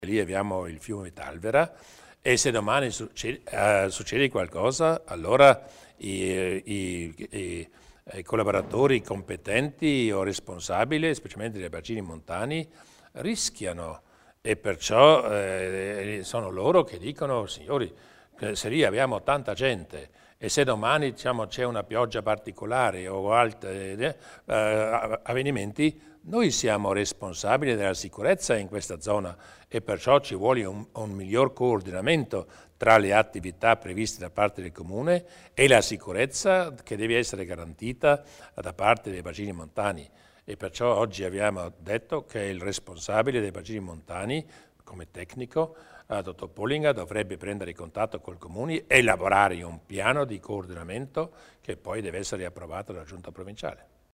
lì abbiamo il fiume Talvera e se domani succede qualcosa, allora i collaboratori competenti o responsabili, specialmente dei bacini montani, rischiano e perciò sono loro che dicono, signori, se lì abbiamo tanta gente e se domani diciamo, c'è una pioggia particolare o altri avvenimenti, noi siamo responsabili della sicurezza in questa zona e perciò ci vuole un miglior coordinamento tra le attività previste da parte del Comune e la sicurezza che deve essere garantita da parte dei bacini montani. E perciò oggi abbiamo detto che il responsabile dei bacini montani, come tecnico, dottor Pollinga, dovrebbe prendere contatto col Comune e elaborare un piano di coordinamento che poi deve essere approvato dalla Giunta provinciale.